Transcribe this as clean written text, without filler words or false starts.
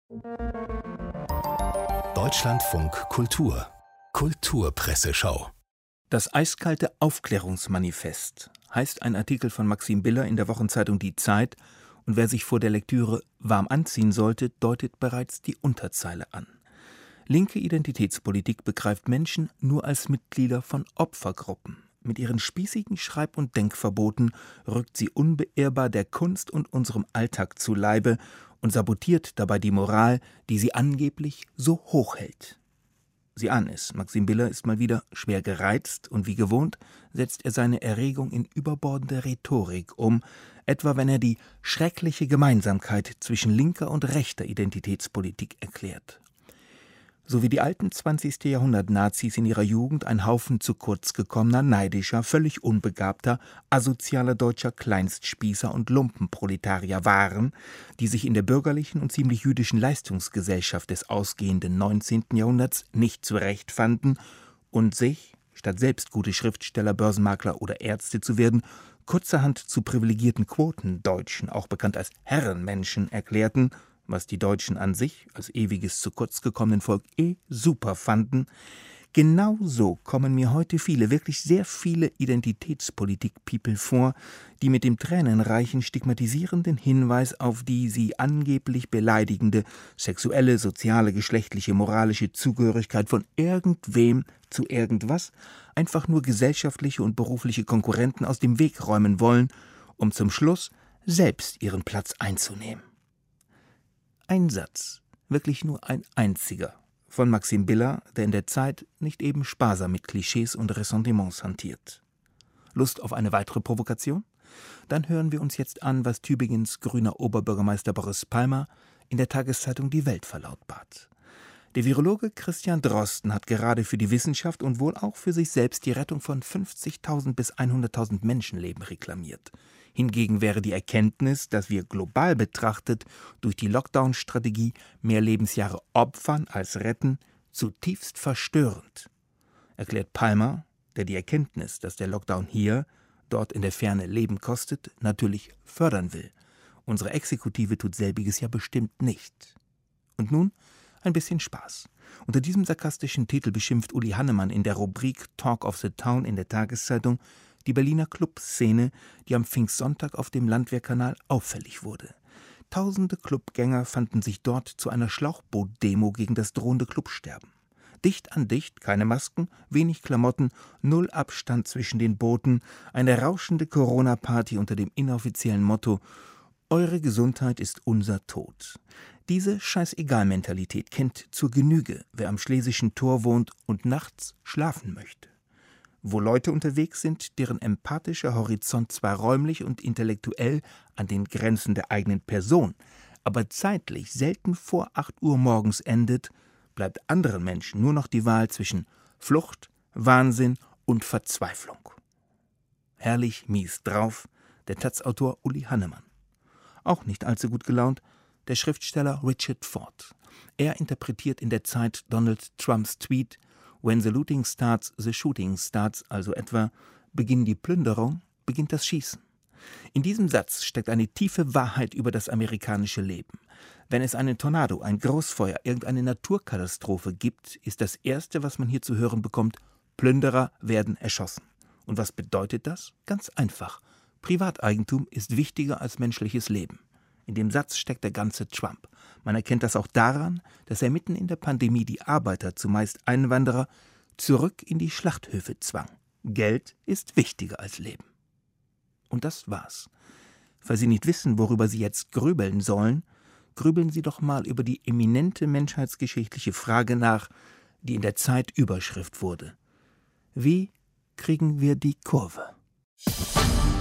Deutschlandfunk Kultur Kulturpresseschau. Das eiskalte Aufklärungsmanifest heißt ein Artikel von Maxim Biller in der Wochenzeitung Die Zeit, und wer sich vor der Lektüre warm anziehen sollte, deutet bereits die Unterzeile an. Linke Identitätspolitik begreift Menschen nur als Mitglieder von Opfergruppen. Mit ihren spießigen Schreib- und Denkverboten rückt sie unbeirrbar der Kunst und unserem Alltag zu Leibe und sabotiert dabei die Moral, die sie angeblich so hoch hält. Sie ahnen es, Maxim Biller ist mal wieder schwer gereizt und wie gewohnt setzt er seine Erregung in überbordende Rhetorik um, etwa wenn er die schreckliche Gemeinsamkeit zwischen linker und rechter Identitätspolitik erklärt. So wie die alten 20. Jahrhundert-Nazis in ihrer Jugend ein Haufen zu kurz gekommener, neidischer, völlig unbegabter, asozialer deutscher Kleinstspießer und Lumpenproletarier waren, die sich in der bürgerlichen und ziemlich jüdischen Leistungsgesellschaft des ausgehenden 19. Jahrhunderts nicht zurechtfanden und sich, statt selbst gute Schriftsteller, Börsenmakler oder Ärzte zu werden, kurzerhand zu privilegierten Quotendeutschen, auch bekannt als Herrenmenschen, erklärten, was die Deutschen an sich als ewiges zu kurz gekommenen Volk super fanden. Genauso kommen mir heute viele, wirklich sehr viele Identitätspolitik-People vor, die mit dem tränenreichen, stigmatisierenden Hinweis auf die sie angeblich beleidigende sexuelle, soziale, geschlechtliche, moralische Zugehörigkeit von irgendwem zu irgendwas einfach nur gesellschaftliche und berufliche Konkurrenten aus dem Weg räumen wollen, um zum Schluss selbst ihren Platz einzunehmen. Ein Satz, wirklich nur ein einziger, von Maxim Biller, der in der Zeit nicht eben sparsam mit Klischees und Ressentiments hantiert. Lust auf eine weitere Provokation? Dann hören wir uns jetzt an, was Tübingens grüner Oberbürgermeister Boris Palmer in der Tageszeitung Die Welt verlautbart. Der Virologe Christian Drosten hat gerade für die Wissenschaft und wohl auch für sich selbst die Rettung von 50.000 bis 100.000 Menschenleben reklamiert. Hingegen wäre die Erkenntnis, dass wir global betrachtet durch die Lockdown-Strategie mehr Lebensjahre opfern als retten, zutiefst verstörend, erklärt Palmer, der die Erkenntnis, dass der Lockdown hier, dort in der Ferne Leben kostet, natürlich fördern will. Unsere Exekutive tut selbiges ja bestimmt nicht. Und nun ein bisschen Spaß. Unter diesem sarkastischen Titel beschimpft Uli Hannemann in der Rubrik Talk of the Town in der Tageszeitung die Berliner Clubszene, die am Pfingstsonntag auf dem Landwehrkanal auffällig wurde. Tausende Clubgänger fanden sich dort zu einer Schlauchboot-Demo gegen das drohende Clubsterben. Dicht an dicht, keine Masken, wenig Klamotten, null Abstand zwischen den Booten, eine rauschende Corona-Party unter dem inoffiziellen Motto »Eure Gesundheit ist unser Tod«. Diese Scheißegal-Mentalität kennt zur Genüge, wer am Schlesischen Tor wohnt und nachts schlafen möchte. Wo Leute unterwegs sind, deren empathischer Horizont zwar räumlich und intellektuell an den Grenzen der eigenen Person, aber zeitlich selten vor 8 Uhr morgens endet, bleibt anderen Menschen nur noch die Wahl zwischen Flucht, Wahnsinn und Verzweiflung. Herrlich mies drauf, der Taz-Autor Uli Hannemann. Auch nicht allzu gut gelaunt, der Schriftsteller Richard Ford. Er interpretiert in der Zeit Donald Trumps Tweet »When the looting starts, the shooting starts«, also etwa »Beginnt die Plünderung, beginnt das Schießen«. In diesem Satz steckt eine tiefe Wahrheit über das amerikanische Leben. Wenn es einen Tornado, ein Großfeuer, irgendeine Naturkatastrophe gibt, ist das Erste, was man hier zu hören bekommt, Plünderer werden erschossen. Und was bedeutet das? Ganz einfach. Privateigentum ist wichtiger als menschliches Leben. In dem Satz steckt der ganze Trump. Man erkennt das auch daran, dass er mitten in der Pandemie die Arbeiter, zumeist Einwanderer, zurück in die Schlachthöfe zwang. Geld ist wichtiger als Leben. Und das war's. Falls Sie nicht wissen, worüber Sie jetzt grübeln sollen, grübeln Sie doch mal über die eminente menschheitsgeschichtliche Frage nach, die in der Zeit Überschrift wurde. Wie kriegen wir die Kurve?